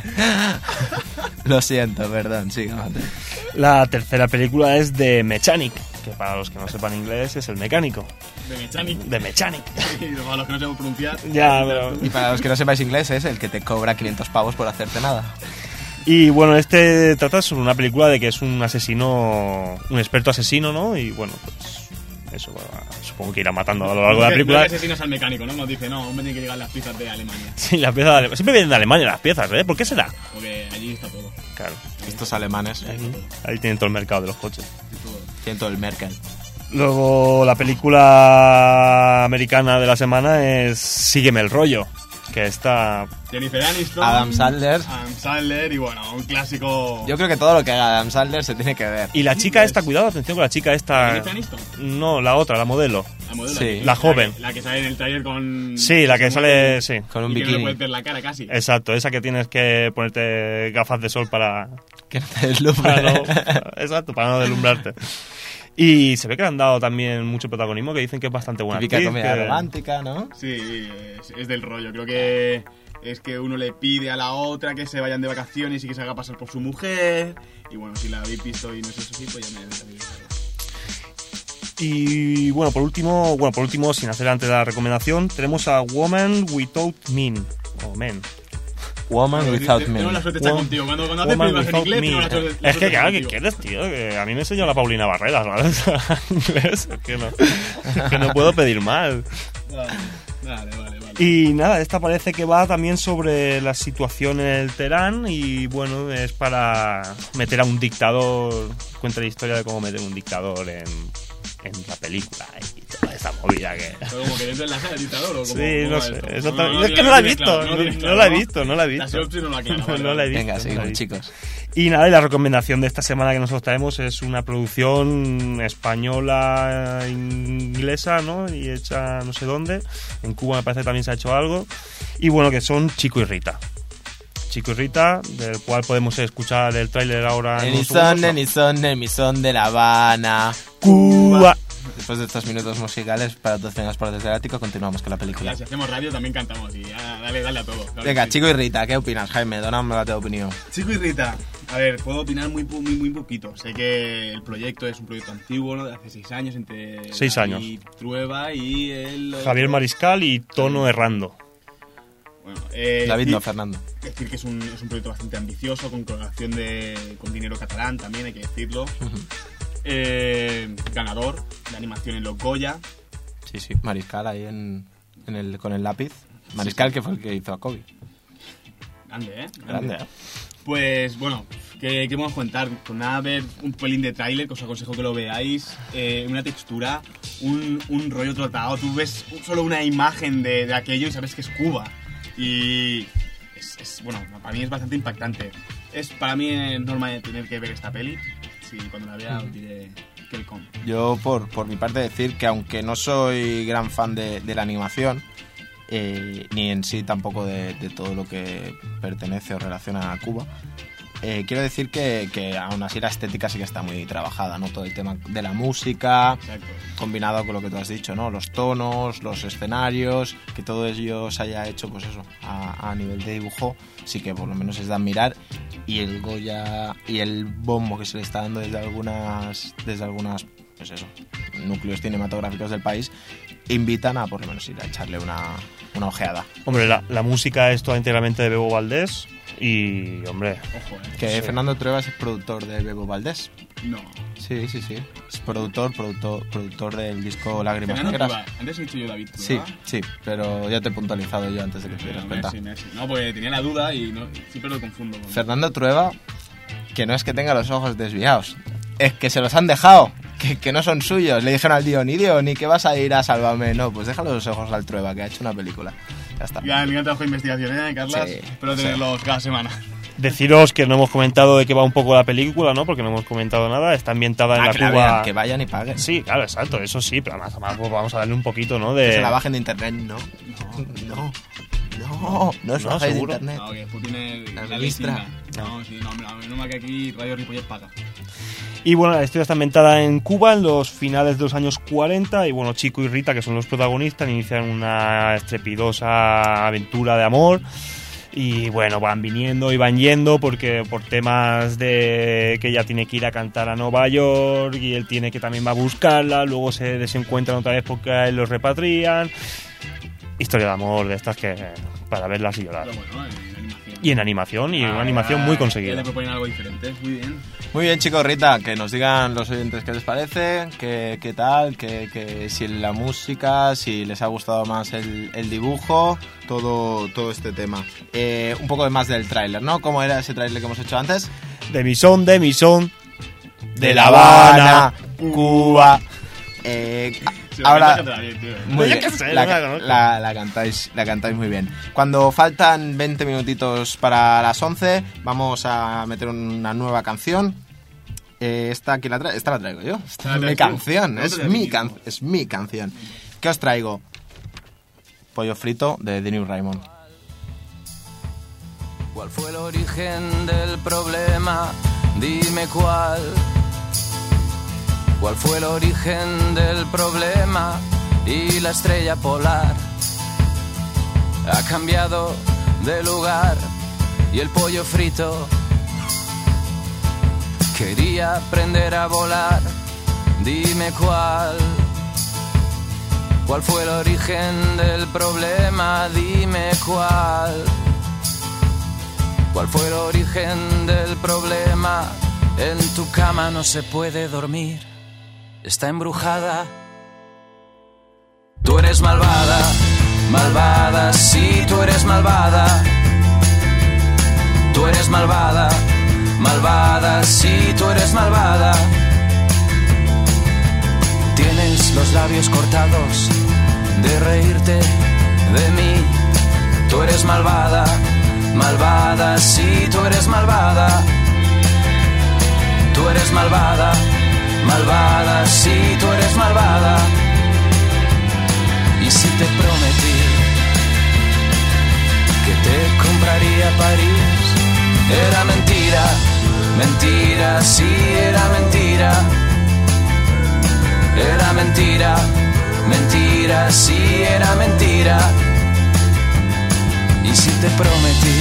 Lo siento, perdón, sigue, Mateo. la tercera película es The Mechanic, que para los que no sepan inglés es el mecánico. De Mechanic. The Mechanic. Y para los que no sabemos pronunciar. Ya, pero... Y para los que no sepáis inglés es el que te cobra quinientos pavos por hacerte nada. Y bueno, este trata sobre una película de que es un asesino, un experto asesino, ¿no? Y bueno, pues eso, bueno, supongo que irá matando a lo largo de la película. No asesinos al mecánico, ¿no? Nos dice, no, me tiene que llegar las pizzas de Alemania. Sí, la pieza de Alemania. Siempre vienen de Alemania las piezas, ¿eh? ¿Por qué será? Porque allí está todo. Claro, Estos alemanes ahí, ahí tienen todo el mercado de los coches. todo. tienen todo el Merkel. Luego la película americana de la semana es Sígueme el rollo, que está... Jennifer Aniston, Adam Sandler. Adam Sandler y bueno, un clásico. Yo creo que todo lo que haga Adam Sandler se tiene que ver. Y la chica esta, cuidado, atención con la chica esta... ¿Jennifer Aniston? No, la otra, la modelo. La modelo. Sí. que- La joven. que- La que sale en el trailer con. Sí, la que sale... Sí. Con un y que no le bikini. puedes ver la cara casi. Exacto, esa que tienes que ponerte gafas de sol para... Que no te deslumbre. para no, exacto, para no deslumbrarte. Y se ve que le han dado también mucho protagonismo, que dicen que es bastante buena Típica actriz, comedia que- romántica, ¿no? Sí, es, es del rollo. Creo que es que uno le pide a la otra que se vayan de vacaciones y que se haga pasar por su mujer. Y bueno, si la habéis visto y no es eso así, pues ya me sabéis. Y bueno, por último, bueno, por último, sin hacer antes la recomendación, tenemos a Woman Without Men. O Men. Woman Without Tengo Men. la suerte de estar Woman- contigo. Cuando, cuando haces Woman películas en Without inglés, Me. tengo la suerte- la Es suerte que de claro, estar ¿qué contigo. quieres, tío? Que a mí me enseñó la Paulina Barreras, ¿vale? Inglés, es que no, que no puedo pedir mal. Vale, vale, vale. vale. Y nada, esta parece que va también sobre la situación en el Teherán y bueno, es para meter a un dictador, cuenta la historia de cómo meter un dictador en, en la película y toda esa movida que... Pero como que dentro de la sala del dictador o como. Sí, no sé, exactamente. No, es que no la he tienes visto, claro, no, tienes no claro, la he visto, no la he La visto. sinopsis no la aclara, vale, No la he vale. visto. Venga, no la he seguimos, visto. chicos. Y nada, y la recomendación de esta semana que nosotros traemos es una producción española inglesa, ¿no? Y hecha no sé dónde. En Cuba me parece que también se ha hecho algo. Y bueno, que son Chico y Rita. Chico y Rita, del cual podemos escuchar el tráiler ahora en En unos mi son, segundos. en mi son, en mi son de La Habana. Cuba. Después de estos minutos musicales para todos en las partes del ático, continuamos con la película. Ya, si hacemos radio también cantamos y ya, dale, dale a todo. Claro Venga, que sí. Chico y Rita, ¿qué opinas, Jaime? Dóname la tu opinión. Chico y Rita. A ver, puedo opinar muy, pu- muy, muy poquito. Sé que el proyecto es un proyecto antiguo, ¿no? De hace seis años, entre Seis David años. Trueba y el... Javier Mariscal y Tono Errando. Bueno, eh, David decir- no, Fernando. Decir que es un, es un proyecto bastante ambicioso, con colaboración de, con dinero catalán también, hay que decirlo. Eh, ganador de animación en los Goya. Sí, sí, Mariscal ahí en, en el, con el lápiz. Mariscal que fue el que hizo a Kobe. Grande, ¿eh? Grande. Pues bueno, ¿qué, qué vamos a contar? Con nada, ver un pelín de tráiler, que os aconsejo que lo veáis. Eh, una textura, un, un rollo tratado. Tú ves solo una imagen de, de aquello y sabes que es Cuba. Y es, es- bueno, para mí es bastante impactante. Es para mí es normal de tener que ver esta peli. Sí, cuando la vea os diré que el con. Yo, por, por mi parte, decir que aunque no soy gran fan de, de la animación, eh, ni en sí tampoco de, de todo lo que pertenece o relaciona a Cuba, eh, quiero decir que, que aún así la estética sí que está muy trabajada, ¿no? Todo el tema de la música, Exacto. combinado con lo que tú has dicho, ¿no? Los tonos, los escenarios, que todo ello se haya hecho, pues eso, a, a nivel de dibujo, sí que por lo menos es de admirar. Y el Goya y el bombo que se le está dando desde algunas, desde algunas, pues eso, núcleos cinematográficos del país, invitan a por lo menos ir a echarle una, una ojeada. Hombre, la, la música es toda íntegramente de Bebo Valdés y, hombre, Ojo, eh. Que Sí. Fernando Trueba es productor de Bebo Valdés. No. Sí, sí, sí. Es productor, productor, productor del disco Lágrimas Fernando Negras. Trueba. Antes he dicho yo David Sí, Trueba. sí, pero ya te he puntualizado yo antes de que te dieras Pero cuenta. Messi, Messi. No, porque tenía la duda y no, siempre lo confundo. Con... Fernando Trueba, que no es que tenga los ojos desviados, es que se los han dejado, que, que no son suyos. Le dijeron al Diony, Diony, que vas a ir a Sálvame. No, pues déjale los ojos al Trueba, que ha hecho una película. Ya está. Ya, gran trabajo de investigación, ¿eh, Carlas? Sí, Espero sí. tenerlos cada semana. deciros que no hemos comentado de qué va un poco la película, ¿no? Porque no hemos comentado nada. Está ambientada en Ah, la que la Cuba... vean, que vayan y paguen. Sí, claro, exacto, eso sí, pero además, además, pues vamos a darle un poquito, ¿no? Que De... se la bajen de internet, no. No, no, no os No, bajéis de seguro. internet. No, que Putin es La la ministra. leyenda. No, sí, no, no, menos mal que aquí Radio Ripollet paga. Y bueno, la historia está ambientada en Cuba en los finales de los años cuarenta y bueno, Chico y Rita, que son los protagonistas, inician una estrepitosa aventura de amor y bueno, van viniendo y van yendo porque por temas de que ella tiene que ir a cantar a Nueva York y él tiene que también va a buscarla, luego se desencuentran otra vez porque a él los repatrian. Historia de amor de estas que para verlas y llorar. Pero bueno, en animación. Y en animación, y una Ah, animación muy Ya conseguida. le proponen algo diferente, muy bien. Muy bien, chicos, Rita, que nos digan los oyentes qué les parece, qué, qué tal, que, que si la música, si les ha gustado más el, el dibujo, todo, todo este tema. Eh, un poco más del tráiler, ¿no? ¿Cómo era ese tráiler que hemos hecho antes? De mi son, de mi son, De La Habana, Cuba. Eh, la Ahora, canta bien, tío. muy Yo bien, qué sé, la, no la conozco. la- la cantáis, la cantáis muy bien. Cuando faltan veinte minutitos para las once, vamos a meter una nueva canción. Eh, esta, ¿quién la trae? Esta la traigo yo. Esta La es mi traes tú. canción, No es te la mi, mismo. can- es mi canción. ¿Qué os traigo? Pollo frito de The New Raymond. ¿Cuál fue el origen del problema? Dime cuál. ¿Cuál fue el origen del problema? Y la estrella polar ha cambiado de lugar y el pollo frito quería aprender a volar. Dime cuál. ¿Cuál fue el origen del problema? Dime cuál. ¿Cuál fue el origen del problema? En tu cama no se puede dormir, está embrujada. Tú eres malvada, malvada, sí, tú eres malvada. Tú eres malvada, malvada, sí, tú eres malvada. Tienes los labios cortados de reírte de mí. Tú eres malvada, malvada, sí, tú eres malvada. Tú eres malvada, malvada, sí, tú eres malvada. Y si te prometí que te compraría París, era mentira, mentira, sí, era mentira. Era mentira, mentira, sí, era mentira. Y si te prometí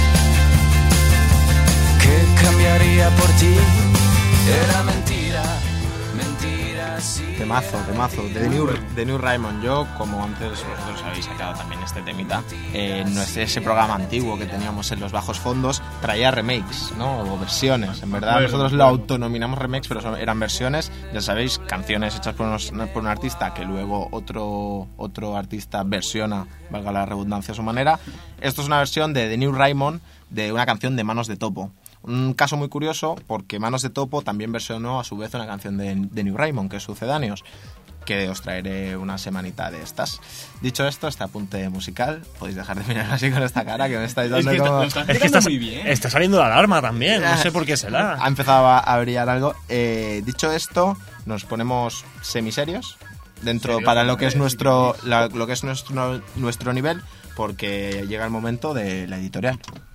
que cambiaría por ti, era mentira, mentira, sí. Temazo, temazo, de The New, The New Raymond. Yo, como antes vosotros habéis sacado también este temita, eh, no es ese programa antiguo que teníamos en los bajos fondos, traía remakes, ¿no? O versiones. En verdad, Bueno, nosotros lo bueno. autonominamos remakes, pero son- eran versiones, ya sabéis, canciones hechas por, unos- por un artista que luego otro, otro artista versiona, valga la redundancia a su manera. Esto es una versión de The New Raymond de una canción de Manos de Topo. Un caso muy curioso porque Manos de Topo también versionó a su vez una canción de, de New Raymond, que es Sucedáneos, que os traeré una semanita de estas. Dicho esto, este apunte musical, podéis dejar de mirar así con esta cara que me estáis Es dando que está- como... lo estás Es que explicando está, muy bien. está saliendo la alarma también, no sé por qué será. Ha empezado a, a brillar algo. Eh, dicho esto, nos ponemos semiserios dentro Serios, para lo que es hombre, nuestro la- lo que es nuestro nuestro nivel, porque llega el momento de la editorial.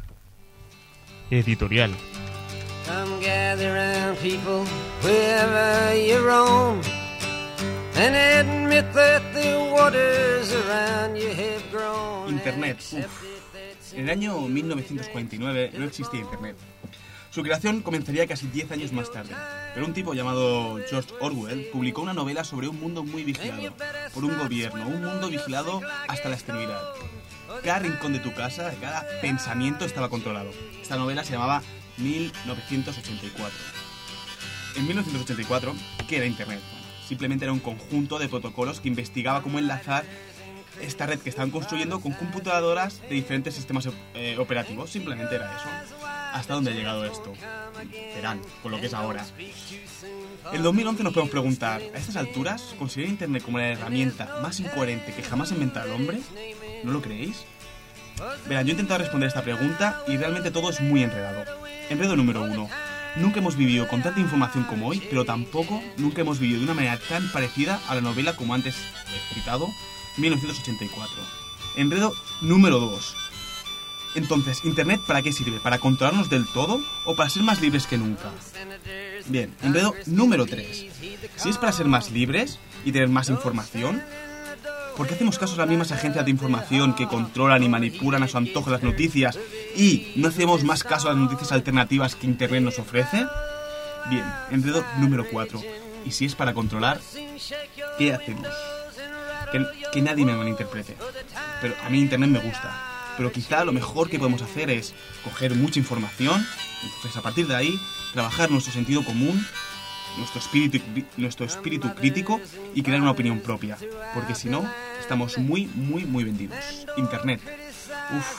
Editorial. Come gather round, people, wherever you roam, and admit that the waters around you have grown. Internet. Uf. En el año mil novecientos cuarenta y nueve no existía Internet. Su creación comenzaría casi diez años más tarde, pero un tipo llamado George Orwell publicó una novela sobre un mundo muy vigilado por un gobierno, un mundo vigilado hasta la extenuidad. Cada rincón de tu casa, cada pensamiento estaba controlado. Esta novela se llamaba mil novecientos ochenta y cuatro. En mil novecientos ochenta y cuatro, ¿qué era Internet? Bueno, simplemente era un conjunto de protocolos que investigaba cómo enlazar esta red que estaban construyendo con computadoras de diferentes sistemas eh, operativos. Simplemente era eso. ¿Hasta dónde ha llegado esto? Verán, con lo que es ahora. En dos mil once nos podemos preguntar, ¿a estas alturas consideran Internet como la herramienta más incoherente que jamás inventara el hombre? ¿No lo creéis? Verán, yo he intentado responder esta pregunta y realmente todo es muy enredado. Enredo número uno. Nunca hemos vivido con tanta información como hoy, pero tampoco nunca hemos vivido de una manera tan parecida a la novela como antes he citado, mil novecientos ochenta y cuatro. Enredo número dos. Entonces, ¿Internet para qué sirve? ¿Para controlarnos del todo o para ser más libres que nunca? Bien, enredo número tres. Si es para ser más libres y tener más información, ¿por qué hacemos caso a las mismas agencias de información que controlan y manipulan a su antojo las noticias y no hacemos más caso a las noticias alternativas que Internet nos ofrece? Bien, enredo número cuatro. Y si es para controlar, ¿qué hacemos? Que, que nadie me malinterprete. Pero a mí Internet me gusta. Pero quizá lo mejor que podemos hacer es coger mucha información, entonces a partir de ahí trabajar nuestro sentido común, nuestro espíritu, nuestro espíritu crítico y crear una opinión propia. Porque si no, estamos muy, muy, muy vendidos. Internet. Uf.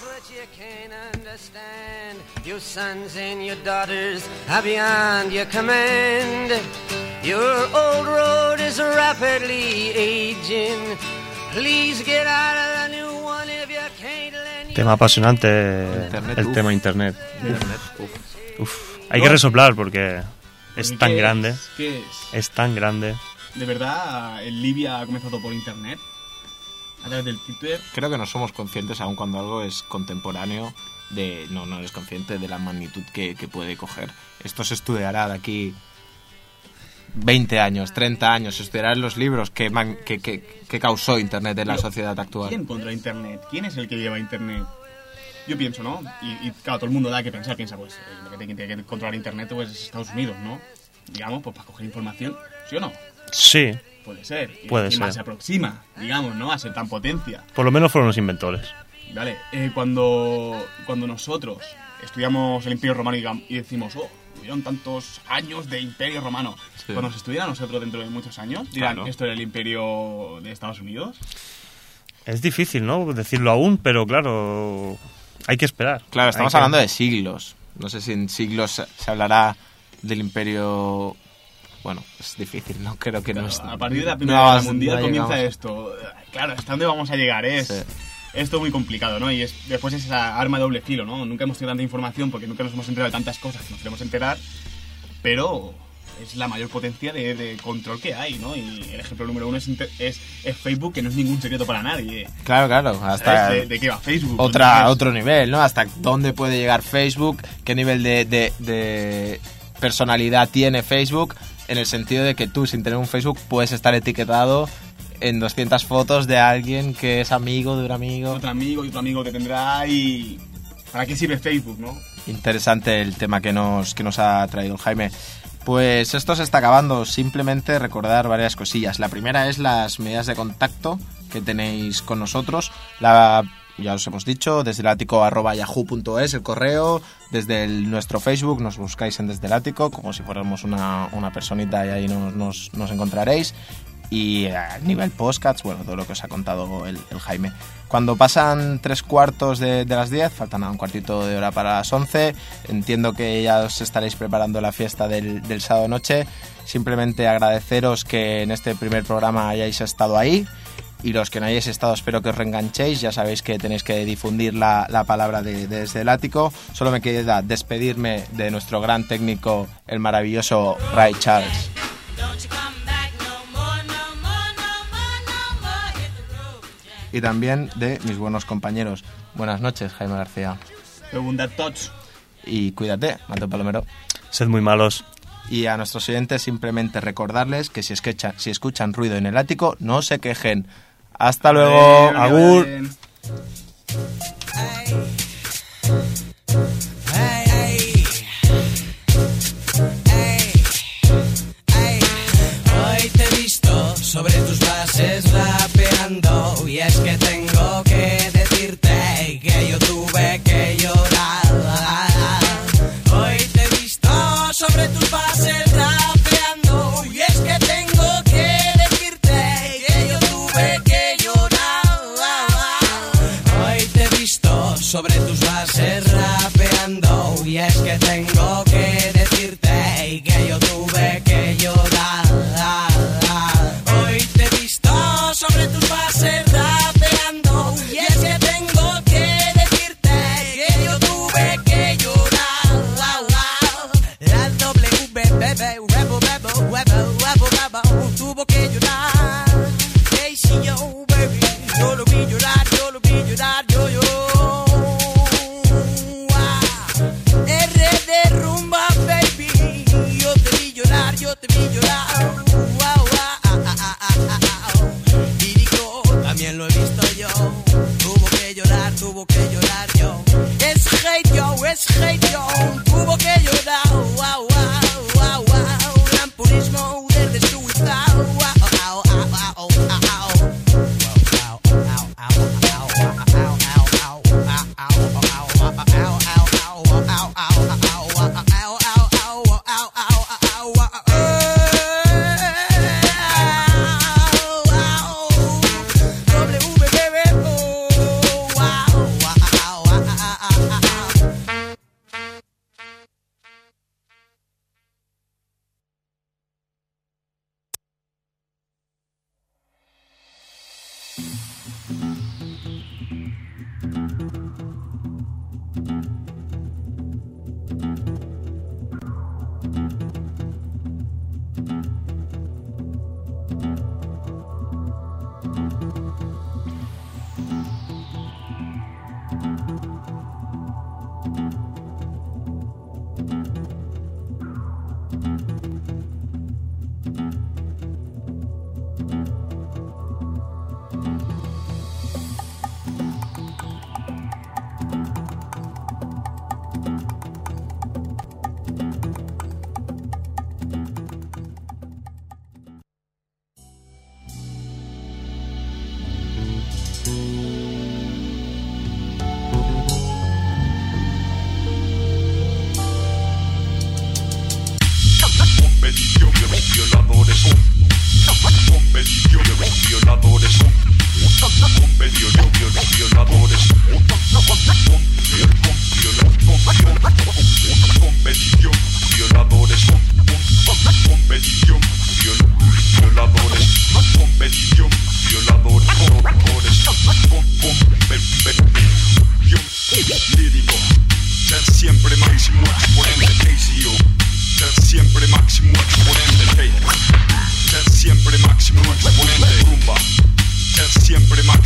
Your sons and your daughters are beyond your command. Your old road is is rapidly aging. Please get out of the new one if you can't lend Tema apasionante, Internet, el uf. tema internet. Internet, uf. Uf, hay que resoplar porque es Porque tan ¿qué grande, es? ¿Qué es? es tan grande. ¿De verdad el Libia ha comenzado por internet? A través del Twitter. Creo que no somos conscientes, aun cuando algo es contemporáneo, de no, no eres consciente de la magnitud que, que puede coger. Esto se estudiará de aquí veinte años, treinta años, se estudiará en los libros que, man- que, que, que causó Internet en la Pero, sociedad actual. ¿Quién controla internet? ¿Quién es el que lleva internet? Yo pienso, ¿no? Y, y claro, todo el mundo da que pensar, piensa, pues, eh, lo que tiene, tiene que controlar internet pues es Estados Unidos, ¿no? Digamos, pues para coger información, ¿sí o no? Sí, Puede ser. Y- Puede y ser. más se aproxima, digamos, ¿no? A ser tan potencia. por lo menos fueron los inventores. Vale, eh, cuando, cuando nosotros estudiamos el Imperio Romano y, gam- y decimos, oh, hubieron tantos años de Imperio Romano. Sí. Cuando se estudiara nosotros dentro de muchos años, dirán, Claro. ¿esto era el Imperio de Estados Unidos? Es difícil, ¿no? Decirlo aún, pero claro, hay que esperar. Claro, estamos Hay que- hablando de siglos. No sé si en siglos se, se hablará del imperio... Bueno, es difícil, ¿no? Creo que no es... A partir de la Primera no Guerra vas- Mundial no comienza llegamos. esto. Claro, ¿hasta dónde vamos a llegar? Es Sí. esto muy complicado, ¿no? Y es, después es esa arma de doble filo, ¿no? Nunca hemos tenido tanta información porque nunca nos hemos enterado de tantas cosas que nos queremos enterar, pero es la mayor potencia de, de control que hay, ¿no? Y el ejemplo número uno es, inter- es, es Facebook, que no es ningún secreto para nadie. Claro, claro, hasta... ¿Sabes? ¿De, de qué va Facebook? Otra, Entonces, otro nivel, ¿no? Hasta dónde puede llegar Facebook, qué nivel de, de, de personalidad tiene Facebook, en el sentido de que tú, sin tener un Facebook, puedes estar etiquetado en doscientas fotos de alguien que es amigo de un amigo. Otro amigo y otro amigo que tendrá y... ¿Para qué sirve Facebook, no? Interesante el tema que nos, que nos ha traído el Jaime. Pues esto se está acabando. Simplemente recordar varias cosillas. La primera es las medidas de contacto que tenéis con nosotros. La, ya os hemos dicho, desde el ático arroba yahoo punto es el correo. Desde el- nuestro Facebook nos buscáis en Desde el Ático, como si fuéramos una, una personita, y ahí nos, nos, nos encontraréis. Y a nivel podcasts, bueno, todo lo que os ha contado el, el Jaime. Cuando pasan tres cuartos de, de las diez, faltan un cuartito de hora para las once, entiendo que ya os estaréis preparando la fiesta del, del sábado noche. Simplemente agradeceros que en este primer programa hayáis estado ahí, y los que no hayáis estado espero que os reenganchéis. Ya sabéis que tenéis que difundir la, la palabra de, de Desde el Ático. Solo me queda despedirme de nuestro gran técnico, el maravilloso Ray Charles. Y también de mis buenos compañeros. Buenas noches, Jaime García. Segunda touch. Y cuídate, Mateo Palomero. Sed muy malos. Y a nuestros oyentes simplemente recordarles que si escuchan, si escuchan ruido en el ático, no se quejen. Hasta luego, Vale, agur. vale. Hoy te he visto sobre tus bases rapeando, y es que tengo que decirte que yo tuve que llorar. Hoy te he visto sobre tus bases rapeando, y es que tengo que decirte que yo tuve que llorar. Hoy te he visto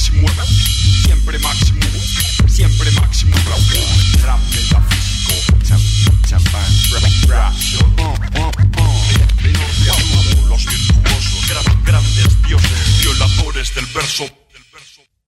máximo, siempre máximo, siempre máximo. Rap del